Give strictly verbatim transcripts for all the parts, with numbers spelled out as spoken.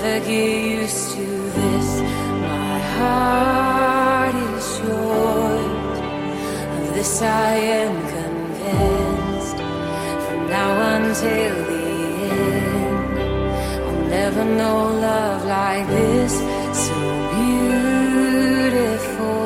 get used to this. My heart is yours. Of this I am convinced. From now until the end, I'll never know love like this. So beautiful.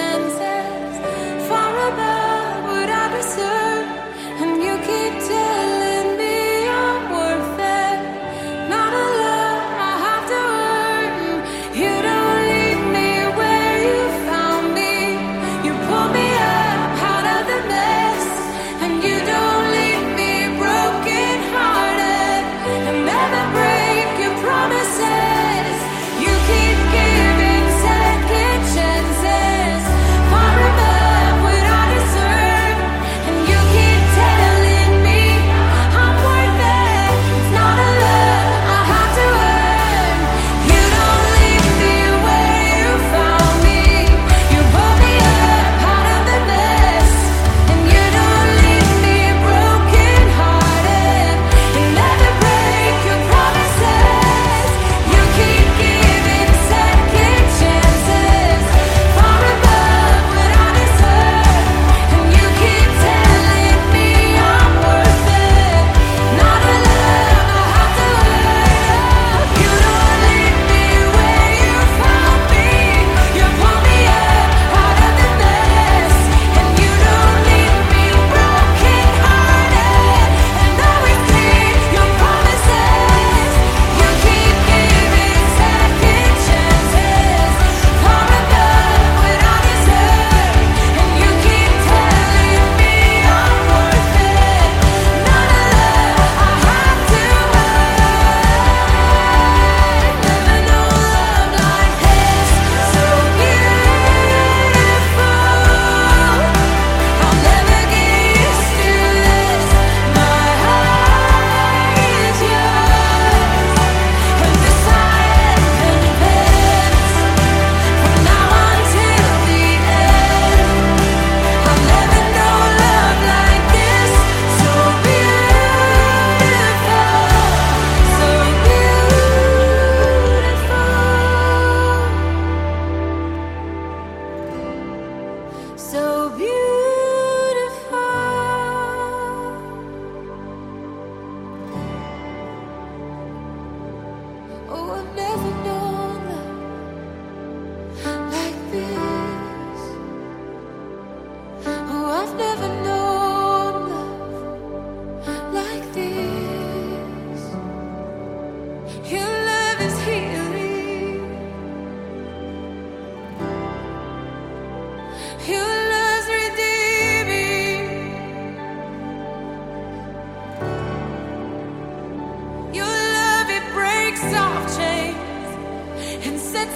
Above what I deserve, and you keep telling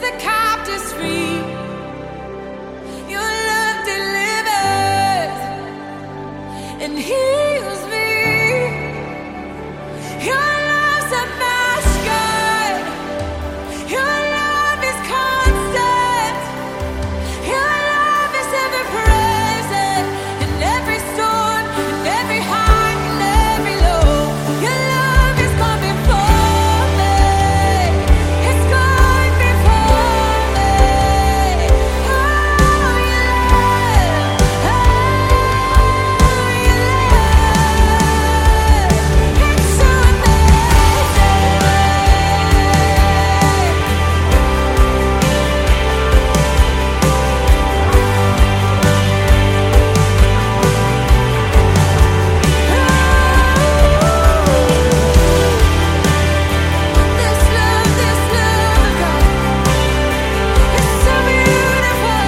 the captives free. Your love delivers and heals me. Your love's a master God. Your love is constant. Your love is ever present in every storm, in every high, in every low. Your love is gone before me. It's gone before me. Oh, your love. Oh, your love. It's so amazing. This love, this love, God, it's so beautiful.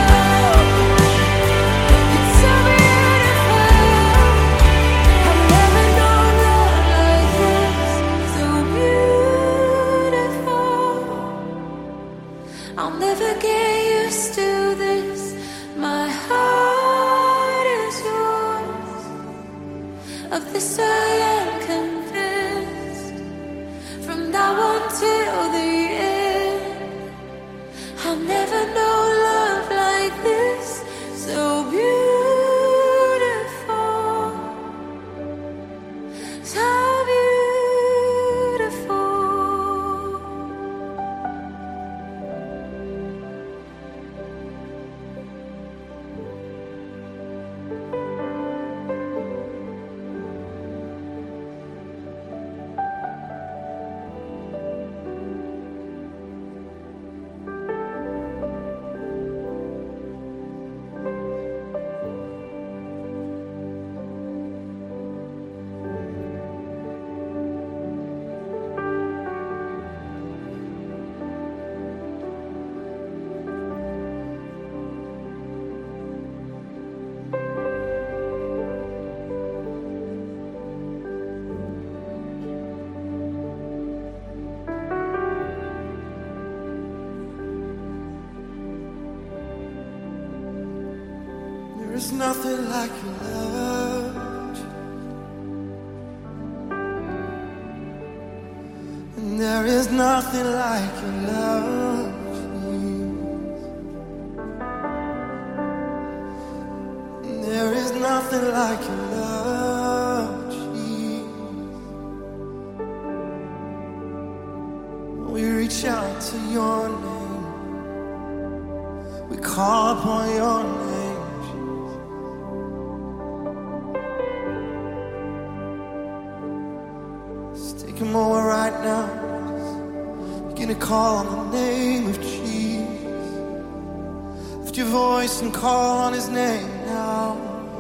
It's so beautiful. I've never known love like this. So beautiful. I'll never get used to this. My heart is yours. Of this I am convinced. From now until the end, I'll never know love like this. So beautiful. So beautiful. There is nothing like your love, and there is nothing like your love, Jesus. And there is nothing like your love, Jesus. We reach out to your name, we call upon your name. Come over right now. Begin to call on the name of Jesus. Lift your voice and call on his name now.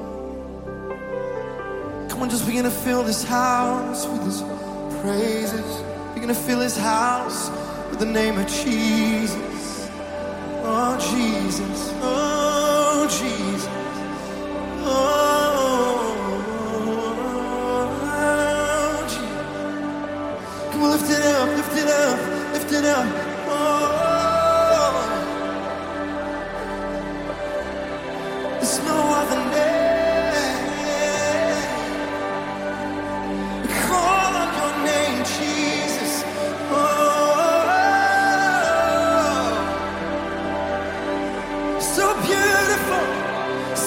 Come on, just begin to fill this house with his praises. Begin to fill his house with the name of Jesus. Oh, Jesus. Oh, Jesus. Oh. Lift it up, lift it up, lift it up. Oh, there's no other name. We call on your name, Jesus. Oh, so beautiful,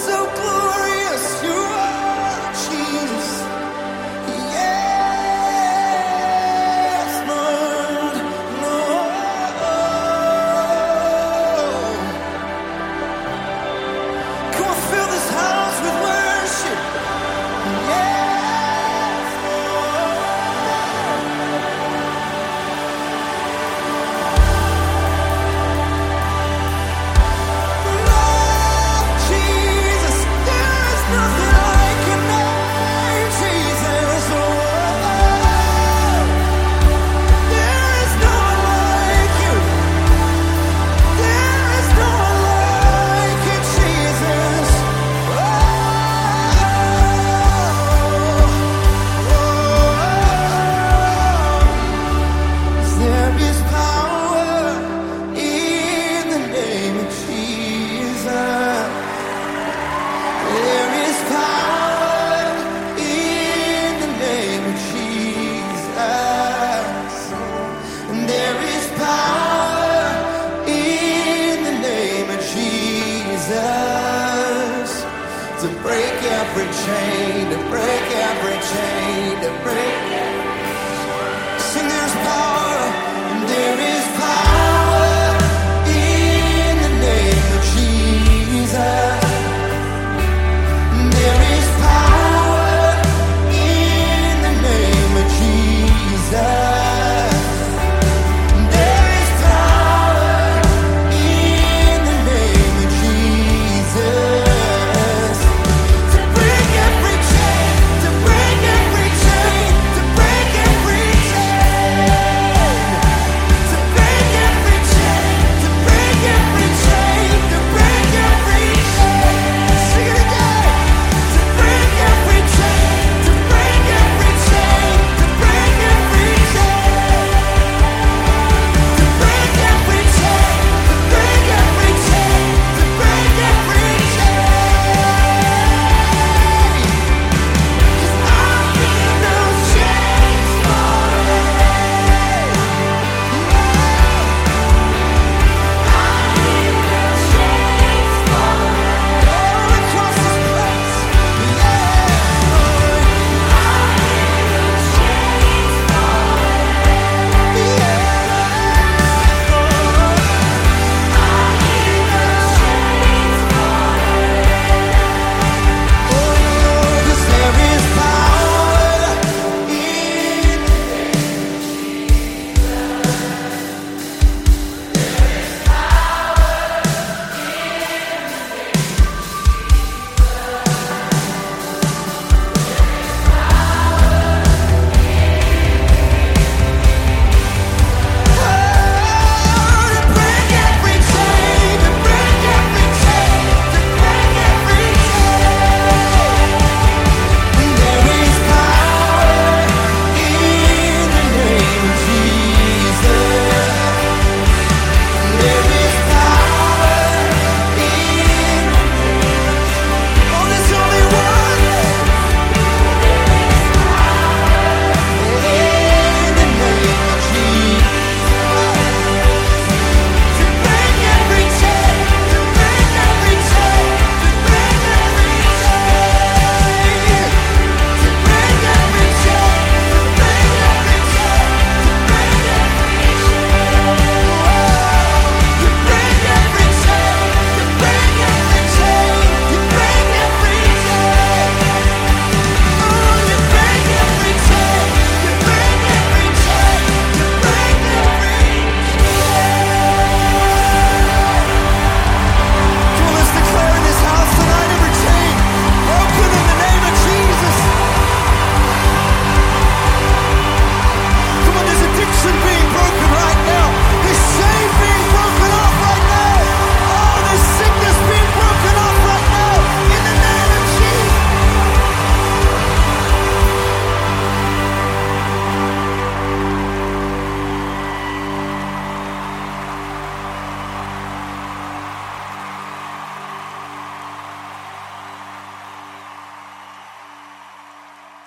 chain, to break every chain, to break. Sing there's power, and there is power in the name of Jesus. There is power in the name of Jesus.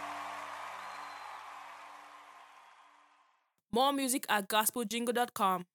More music at gospel jingle dot com.